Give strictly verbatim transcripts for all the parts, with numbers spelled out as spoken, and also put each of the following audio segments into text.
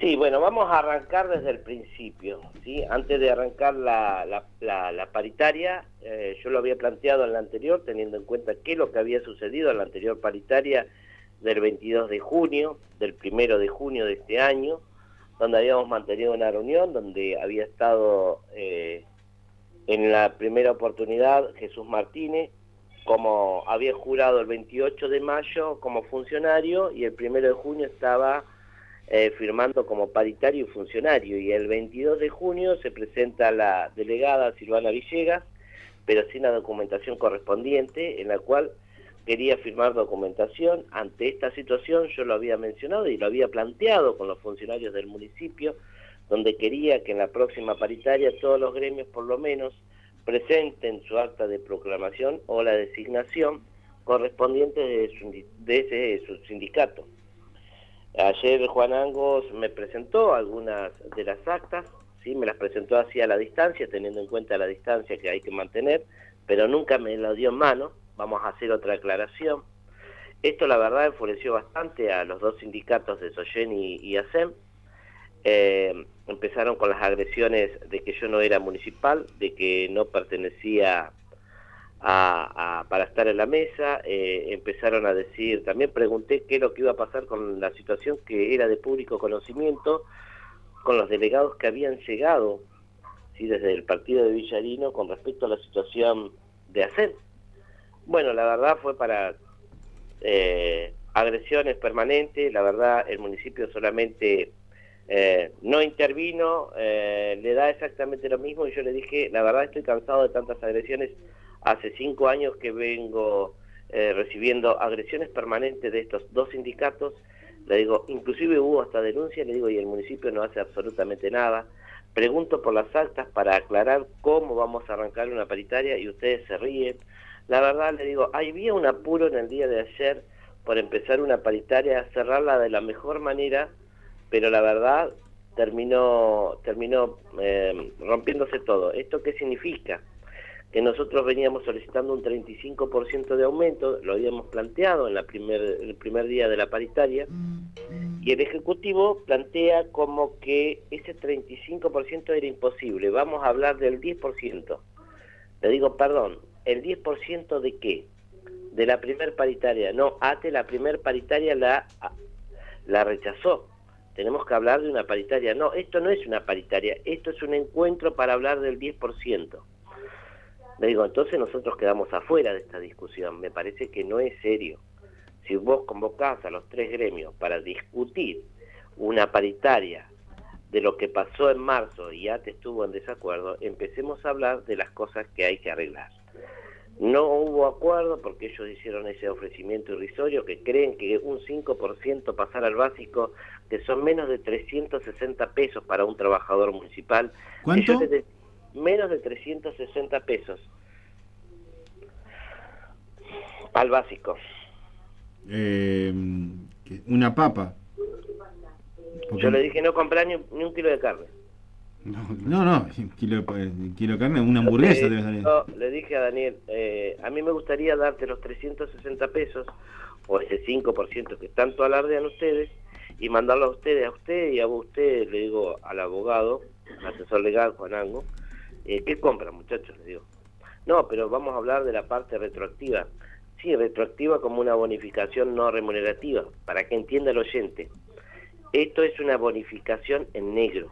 Sí, bueno, vamos a arrancar desde el principio, ¿sí? Antes de arrancar la, la, la, la paritaria, eh, yo lo había planteado en la anterior, teniendo en cuenta qué es lo que había sucedido en la anterior paritaria del veintidós de junio, del primero de junio de este año, donde habíamos mantenido una reunión, donde había estado eh, en la primera oportunidad Jesús Martínez, como había jurado el veintiocho de mayo como funcionario, y el primero de junio estaba Eh, firmando como paritario y funcionario, y el veintidós de junio se presenta la delegada Silvana Villegas, pero sin la documentación correspondiente, en la cual quería firmar documentación. Ante esta situación yo lo había mencionado y lo había planteado con los funcionarios del municipio, donde quería que en la próxima paritaria todos los gremios por lo menos presenten su acta de proclamación o la designación correspondiente de, su, de ese su sindicato. Ayer Juan Angos me presentó algunas de las actas, ¿sí? Me las presentó así a la distancia, teniendo en cuenta la distancia que hay que mantener, pero nunca me la dio en mano. Vamos a hacer otra aclaración. Esto la verdad enfureció bastante a los dos sindicatos de Soyen y, y ASEM. Eh, empezaron con las agresiones de que yo no era municipal, de que no pertenecía A, a, para estar en la mesa. Eh, empezaron a decir, también pregunté qué es lo que iba a pasar con la situación que era de público conocimiento, con los delegados que habían llegado, ¿sí?, desde el partido de Villarino con respecto a la situación de ASEM. Bueno, la verdad fue para eh, agresiones permanentes. La verdad el municipio solamente eh, no intervino, eh, le da exactamente lo mismo, y yo le dije, la verdad estoy cansado de tantas agresiones. Hace cinco años que vengo eh, recibiendo agresiones permanentes de estos dos sindicatos. Le digo, inclusive hubo hasta denuncia, le digo, y el municipio no hace absolutamente nada. Pregunto por las actas para aclarar cómo vamos a arrancar una paritaria y ustedes se ríen. La verdad, le digo, había un apuro en el día de ayer por empezar una paritaria, cerrarla de la mejor manera, pero la verdad terminó, terminó eh, rompiéndose todo. ¿Esto qué significa? Que nosotros veníamos solicitando un treinta y cinco por ciento de aumento, lo habíamos planteado en la primer, el primer día de la paritaria, y el Ejecutivo plantea como que ese treinta y cinco por ciento era imposible, vamos a hablar del diez por ciento. Le digo, perdón, ¿el diez por ciento de qué? De la primer paritaria. No, A T E la primer paritaria la, la rechazó. Tenemos que hablar de una paritaria. No, esto no es una paritaria, esto es un encuentro para hablar del diez por ciento. Le digo, entonces nosotros quedamos afuera de esta discusión. Me parece que no es serio. Si vos convocás a los tres gremios para discutir una paritaria de lo que pasó en marzo y A T E estuvo en desacuerdo, empecemos a hablar de las cosas que hay que arreglar. No hubo acuerdo porque ellos hicieron ese ofrecimiento irrisorio, que creen que un cinco por ciento pasar al básico, que son menos de trescientos sesenta pesos para un trabajador municipal. ¿Cuánto? Ellos, menos de trescientos sesenta pesos al básico. Eh, una papa. Porque... Yo le dije no comprar ni, ni un kilo de carne. No, no, no kilo, kilo de carne, una hamburguesa eh, debe salir. Yo le dije a Daniel, eh, a mí me gustaría darte los trescientos sesenta pesos, o ese cinco por ciento que tanto alardean ustedes, y mandarlo a ustedes, a usted y a usted, le digo al abogado, al asesor legal, Juan Ango, Eh, ¿qué compran, muchachos? Les digo. No, pero vamos a hablar de la parte retroactiva. Sí, retroactiva como una bonificación no remunerativa, para que entienda el oyente. Esto es una bonificación en negro,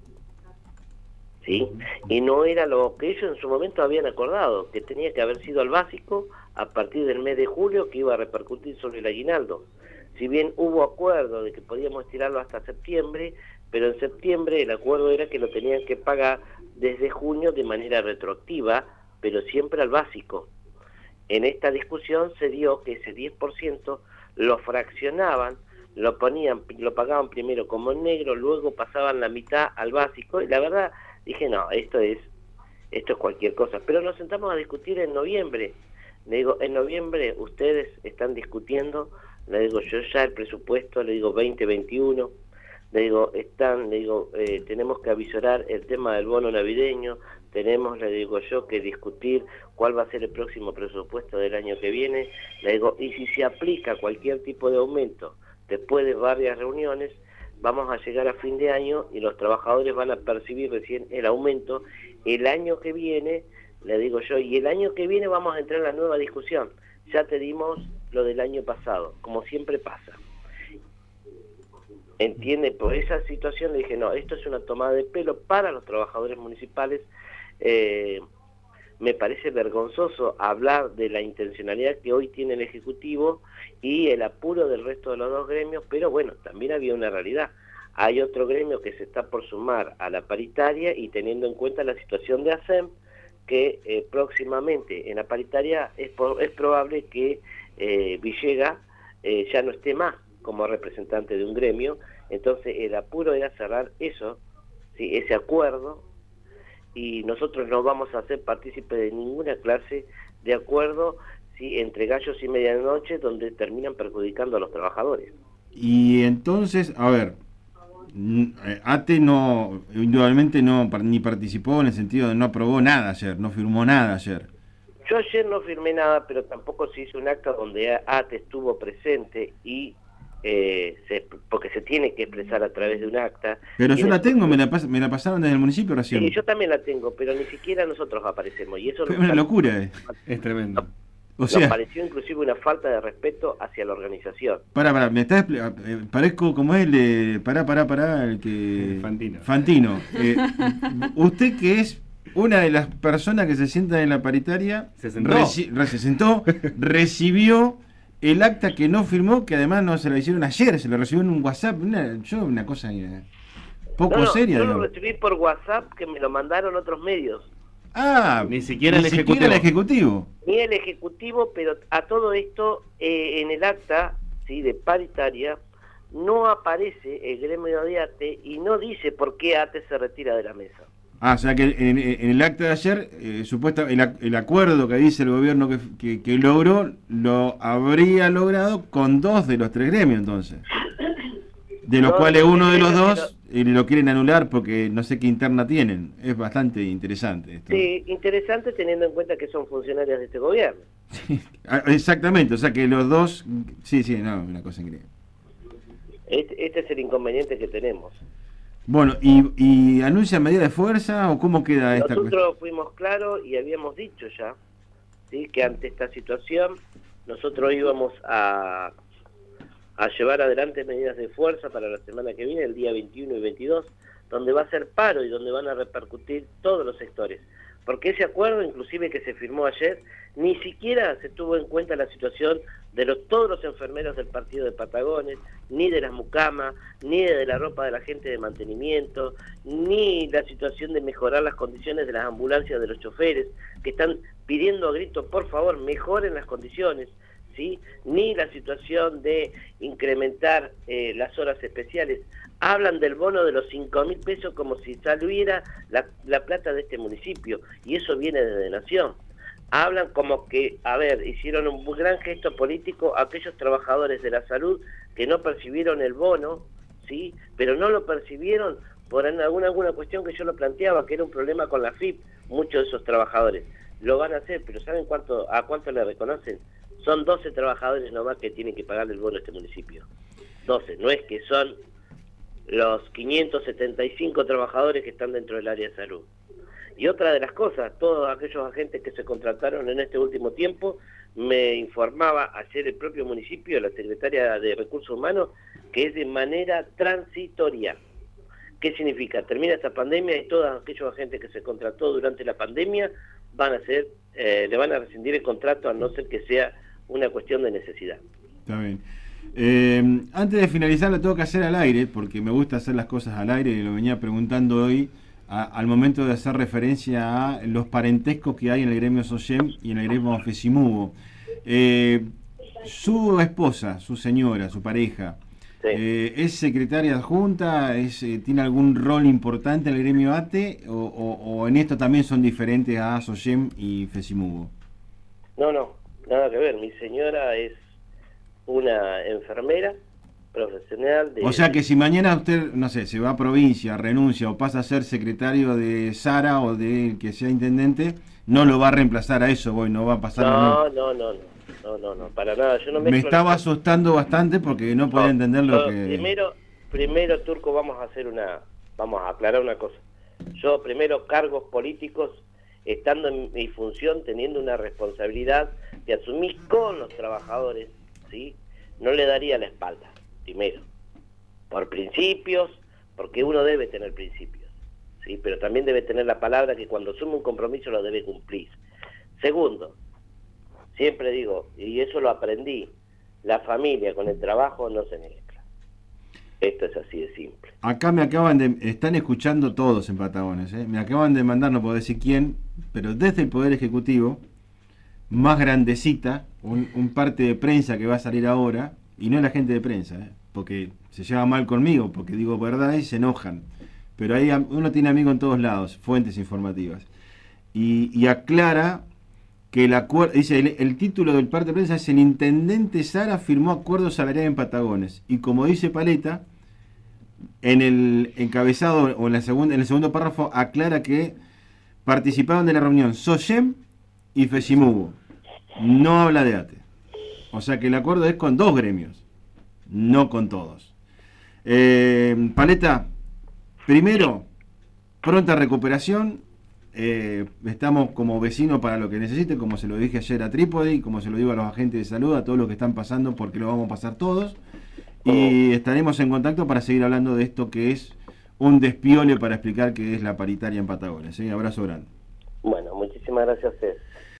¿sí? Y no era lo que ellos en su momento habían acordado, que tenía que haber sido al básico a partir del mes de julio, que iba a repercutir sobre el aguinaldo. Si bien hubo acuerdo de que podíamos tirarlo hasta septiembre, pero en septiembre el acuerdo era que lo tenían que pagar desde junio de manera retroactiva, pero siempre al básico. En esta discusión se dio que ese diez por ciento lo fraccionaban, lo ponían, lo pagaban primero como en negro, luego pasaban la mitad al básico, y la verdad dije, no, esto es, esto es cualquier cosa. Pero nos sentamos a discutir en noviembre. Le digo, en noviembre ustedes están discutiendo, le digo, yo ya el presupuesto, le digo veinte veintiuno, le digo, están, le digo, eh, tenemos que avisorar el tema del bono navideño, tenemos, le digo yo, que discutir cuál va a ser el próximo presupuesto del año que viene, le digo, y si se aplica cualquier tipo de aumento después de varias reuniones, vamos a llegar a fin de año y los trabajadores van a percibir recién el aumento. El año que viene, le digo yo, y el año que viene vamos a entrar en la nueva discusión. Ya te dimos lo del año pasado, como siempre pasa. ¿Entiende? Por esa situación le dije, no, esto es una tomada de pelo para los trabajadores municipales. Eh, me parece vergonzoso hablar de la intencionalidad que hoy tiene el Ejecutivo y el apuro del resto de los dos gremios, pero bueno, también había una realidad. Hay otro gremio que se está por sumar a la paritaria y teniendo en cuenta la situación de ASEM, que eh, próximamente en la paritaria es, por, es probable que eh, Villegas eh, ya no esté más como representante de un gremio. Entonces el apuro era cerrar eso, ¿sí? Ese acuerdo, y nosotros no vamos a ser partícipes de ninguna clase de acuerdo, ¿sí? Entre gallos y medianoche, donde terminan perjudicando a los trabajadores. Y entonces, a ver, A T E no, indudablemente no ni participó en el sentido de no aprobó nada ayer, no firmó nada ayer. Yo ayer no firmé nada, pero tampoco se hizo un acta donde A T E estuvo presente y eh, se, porque se tiene que expresar a través de un acta. Pero yo la tengo, me la, pas, me la pasaron desde el municipio recién. Sí, yo también la tengo, pero ni siquiera nosotros aparecemos. Y eso es una locura, eh. Es tremendo. O sea, nos pareció inclusive una falta de respeto hacia la organización. Pará, pará, me estás eh, parezco como es el de... Pará, pará, pará, el que... Fantino. Fantino. Eh, usted que es una de las personas que se sientan en la paritaria... Se sentó. Reci se sentó, recibió el acta que no firmó, que además no se la hicieron ayer, se lo recibió en un WhatsApp, una, yo una cosa eh, poco no, no, seria. Yo digamos. lo recibí por WhatsApp, que me lo mandaron otros medios. Ah, ni siquiera ni el siquiera ejecutivo. el ejecutivo. Ni el ejecutivo, pero a todo esto, eh, en el acta, ¿sí?, de paritaria, no aparece el gremio de A T E y no dice por qué A T E se retira de la mesa. Ah, o sea que en, en el acta de ayer, eh, supuesta, el, el acuerdo que dice el gobierno que, que, que logró, lo habría logrado con dos de los tres gremios entonces. De los No, cuales no, uno de los pero- dos eh, lo quieren anular porque no sé qué interna tienen. Es bastante interesante esto. Sí, interesante teniendo en cuenta que son funcionarios de este gobierno. Ah, exactamente, o sea que los dos... Sí, sí, no, una cosa increíble. Este, este es el inconveniente que tenemos. Bueno, ¿y, y anuncia medida de fuerza o cómo queda esta cuestión? Nosotros fuimos claros y habíamos dicho ya, ¿sí?, que ante esta situación nosotros íbamos a, a llevar adelante medidas de fuerza para la semana que viene, el día veintiuno y veintidós, donde va a ser paro y donde van a repercutir todos los sectores. Porque ese acuerdo, inclusive que se firmó ayer, ni siquiera se tuvo en cuenta la situación de los, todos los enfermeros del partido de Patagones, ni de las mucamas, ni de la ropa de la gente de mantenimiento, ni la situación de mejorar las condiciones de las ambulancias de los choferes, que están pidiendo a grito, por favor, mejoren las condiciones, ¿sí?, ni la situación de incrementar eh, las horas especiales. Hablan del bono de los cinco mil pesos como si saliera la, la plata de este municipio, y eso viene de Nación. Hablan como que, a ver, hicieron un gran gesto político a aquellos trabajadores de la salud que no percibieron el bono, ¿sí?, pero no lo percibieron por alguna, alguna cuestión que yo lo planteaba, que era un problema con la F I P. Muchos de esos trabajadores lo van a hacer, pero ¿saben cuánto a cuánto le reconocen? Son doce trabajadores nomás que tienen que pagarle el bono a este municipio. doce, no es que son los quinientos setenta y cinco trabajadores que están dentro del área de salud. Y otra de las cosas, todos aquellos agentes que se contrataron en este último tiempo, me informaba ayer el propio municipio, la secretaria de Recursos Humanos, que es de manera transitoria. ¿Qué significa? Termina esta pandemia y todos aquellos agentes que se contrató durante la pandemia van a ser, eh, le van a rescindir el contrato, a no ser que sea una cuestión de necesidad. Está bien. Eh, antes de finalizar lo tengo que hacer al aire, porque me gusta hacer las cosas al aire y lo venía preguntando hoy, a, al momento de hacer referencia a los parentescos que hay en el gremio SOGEM y en el gremio FESIMUVO. Eh, su esposa, su señora, su pareja, Sí. eh, ¿es secretaria adjunta? Es, eh, ¿Tiene algún rol importante en el gremio A T E? O, o, ¿O en esto también son diferentes a SOGEM y FESIMUVO? No, no, nada que ver. Mi señora es una enfermera profesional de... O sea que si mañana usted, no sé, se va a provincia, renuncia o pasa a ser secretario de Sara o de que sea intendente, no lo va a reemplazar a eso, voy, no va a pasar. No, no, no, no, no, no, no, para nada. Yo no Me mezclo estaba las- asustando bastante porque no podía No, entender lo yo que... Primero, primero, Turco, vamos a hacer una, vamos a aclarar una cosa. Yo primero cargos políticos, estando en mi función, teniendo una responsabilidad que asumí con los trabajadores, ¿sí? No le daría la espalda, primero, por principios, porque uno debe tener principios, ¿sí? Pero también debe tener la palabra que cuando asume un compromiso lo debe cumplir. Segundo, siempre digo, y eso lo aprendí, la familia con el trabajo no se mezcla. Esto es así de simple. Acá me acaban de... Están escuchando todos en Patagones, ¿eh? Me acaban de mandar, no puedo decir quién, pero desde el Poder Ejecutivo, más grandecita, un, un parte de prensa que va a salir ahora, y no es la gente de prensa, ¿eh? Porque se lleva mal conmigo, porque digo verdad y se enojan. Pero ahí uno tiene amigos en todos lados, fuentes informativas. Y, y aclara que el acuerdo, dice, el, el título del parte de prensa es: el intendente Sara firmó acuerdo salarial en Patagones. Y como dice Paleta, en el encabezado o en, la segunda, en el segundo párrafo aclara que participaron de la reunión SOGEM y FESIMUGO. No habla de ATE. O sea que el acuerdo es con dos gremios, no con todos. Eh, Paleta, primero, pronta recuperación. Eh, estamos como vecinos para lo que necesiten, como se lo dije ayer a Trípodi, como se lo digo a los agentes de salud, a todos los que están pasando, porque lo vamos a pasar todos. Y estaremos en contacto para seguir hablando de esto que es un despiole para explicar qué es la paritaria en Patagones. ¿Sí? Abrazo grande. Bueno, muchísimas gracias a ustedes.